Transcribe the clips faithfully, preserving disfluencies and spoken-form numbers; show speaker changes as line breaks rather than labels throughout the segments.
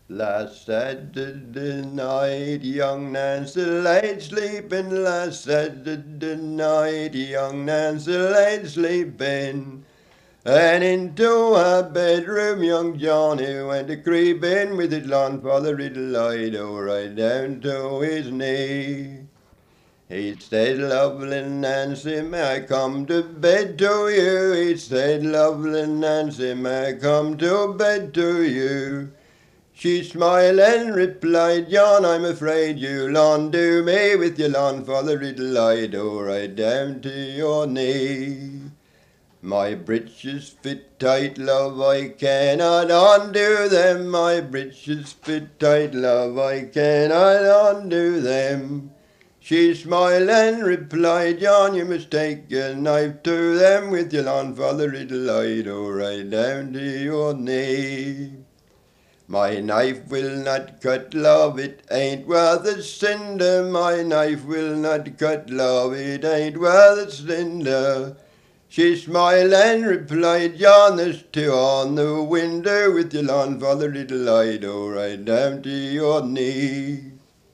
Last Saturday night, young Nancy lay sleeping. Last Saturday night, young Nancy lay sleeping. And into her bedroom, young Johnny went a creeping with his grandfather light right down to his knee. He said, lovely Nancy, may I come to bed to you? He said, lovely Nancy, may I come to bed to you? She smiled and replied, John, I'm afraid you'll undo me with your grandfather light right down to your knee. My breeches fit tight, love, I cannot undo them. My breeches fit tight, love, I cannot undo them. She smiled and replied, John, you must take a knife to them with your grandfather light right down to your knee. My knife will not cut, love, it ain't worth a cinder. My knife will not cut, love, it ain't worth a cinder. She smiled and replied, John, there's two on the window with your grandfather light right down to your knee.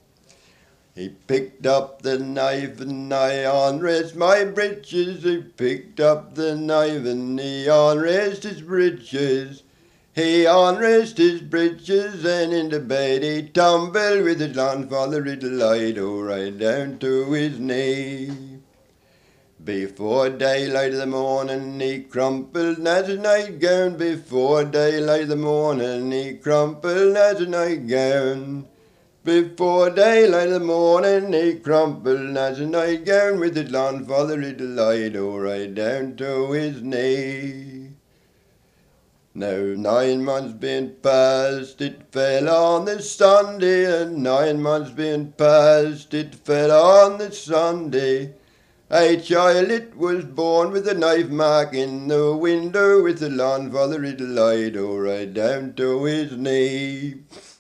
He picked up the knife and I unrest my breeches. He picked up the knife and he unrest his breeches. He unrest his breeches and into bed he tumbled with his grandfather light right down to his knee. Before daylight of the morning he crumpled as a nightgown. Before daylight of the morning he crumpled as a nightgown. Before daylight of the morning he crumpled as a nightgown with his grandfather light right down to his knee. Now nine months being past, it fell on the Sunday, and nine months being past, it fell on the Sunday. A child it was born with a knife mark in the window with the grandfather light right down to his knee.